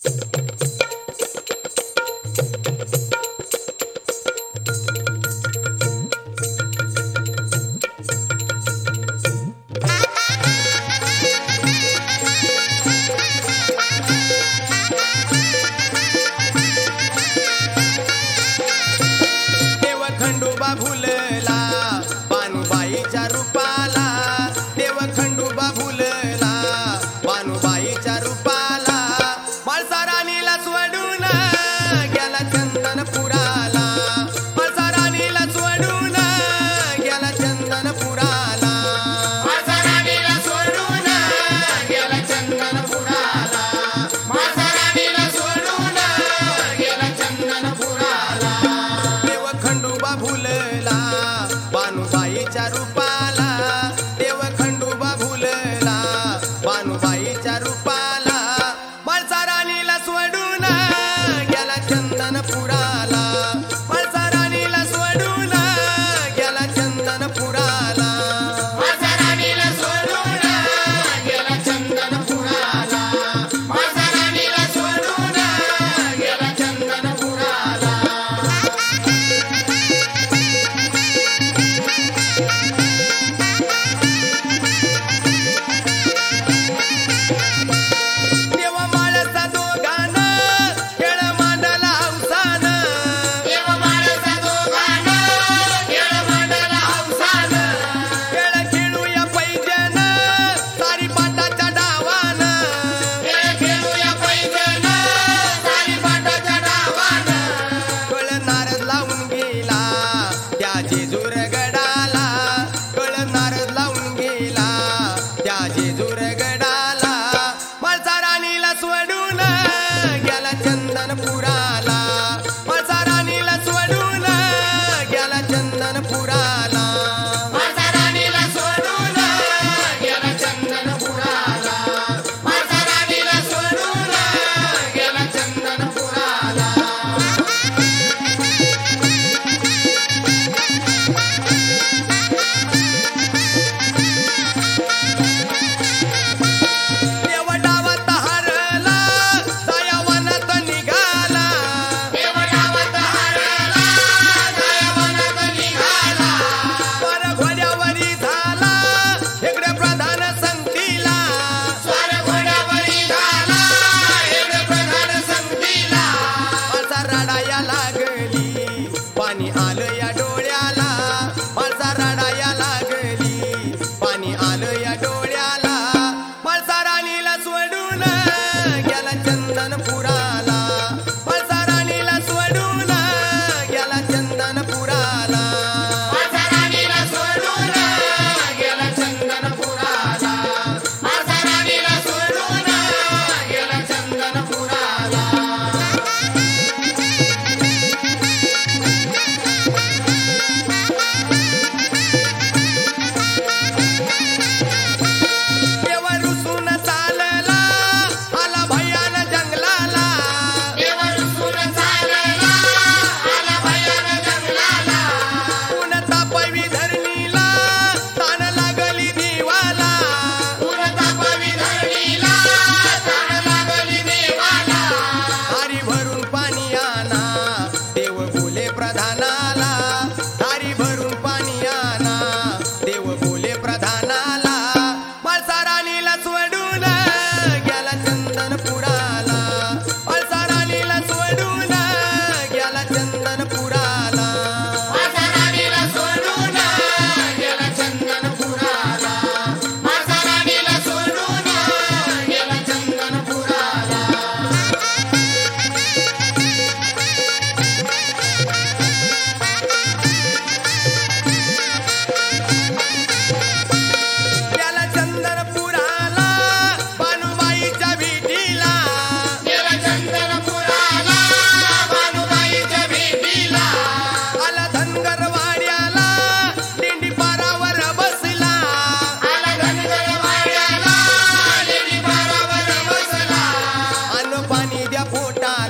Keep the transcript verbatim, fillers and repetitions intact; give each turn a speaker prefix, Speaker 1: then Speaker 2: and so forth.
Speaker 1: खंडोबा भुलला बानुबाईच्या रूपाला, देव खंडोबा भुलला बानुबाईच्या रूपाला, माळसा राणीला सोडून गेला चंदनपुराला, माळसा राणीला सोडून गेला चंदनपुराला, माळसा राणीला सोडून गेला चंदनपुराला, माळसा राणीला सोडून गेला चंदनपुराला, देव खंडोबा भुलला बानुबाईच्या रूपाला, देव खंडोबा भुलला बानुबाईच्या रूपाला, माळसा राणीला सोडून गेला चंदनपुराला, माळसा राणीला सोडून गेला चंदनपुराला, माळसा राणीला सोडून गेला चंदनपुराला, माळसा राणीला सोडून गेला चंदनपुराला. देव माळसा दोघांना खेळ मांडला हौसानं, देव माळसा दोघांना खेळ मांडला हौसानं, खेळ खेळूया पैजन सारी पाटाच्या डावानं, खेळ खेळूया पैजन सारी पाटाच्या डावानं, कळ नारद लावून गेला त्या जेजूर गडाला, कळ नारद लावून गेला त्या जेजूर गडाला, माळसा राणीला सोडून गेला चंदनपुराला, माळसा राणीला सोडून गेला चंदनपुराला, माळसा राणीला सोडून गेला चंदनपुराला, माळसा राणीला सोडून गेला चंदनपुराला. देव डावात हरला जाया वनात निघाला, देव डावात हरला जाया वनात निघाला, स्वार घोड्यावरी झाला इकडे प्रधान संगतीला, स्वार घोड्यावरी झाला इकडे प्रधान संगतीला, माळसा रडाया लागली पाणी आलं या डोळ्याला, माळसा रडाया लागली पाणी आलं या डोळ्याला, माळसा राणीला सोडून गेला चंदनपुराला, माळसा राणीला सोडून गेला चंदनपुराला, माळसा राणीला सोडून गेला चंदनपुराला, माळसा राणीला सोडून गेला चंदनपुराला. देव रुसून चालला आला भयान जंगलाला, देव रुसून चालला आला भयान जंगलाला, ऊन तापवी धरणीला ताण लागली देवाला, ऊन तापवी धरणीला ताण लागली देवाला, हारी भरून पाणी आणा देव बोले प्रधानाला, हारी भरून पाणी आणा देव बोले प्रधानाला, माळसा राणीला सोडून गेला चंदनपुराला, माळसा राणीला सोडून गेला चंदनपुराला, माळसा राणीला सोडून गेला चंदनपुराला, माळसा राणीला सोडून गेला चंदनपुराला. गेला चंदनपुराला बानुबाईच्या भेटीला, गेला चंदनपुराला बानुबाईच्या भेटीला, आला धनगरवाड्याला दिंडी पारावर बसला, आला धनगरवाड्याला दिंडी पारावर बसला, अन्न पाणी द्या पोटाला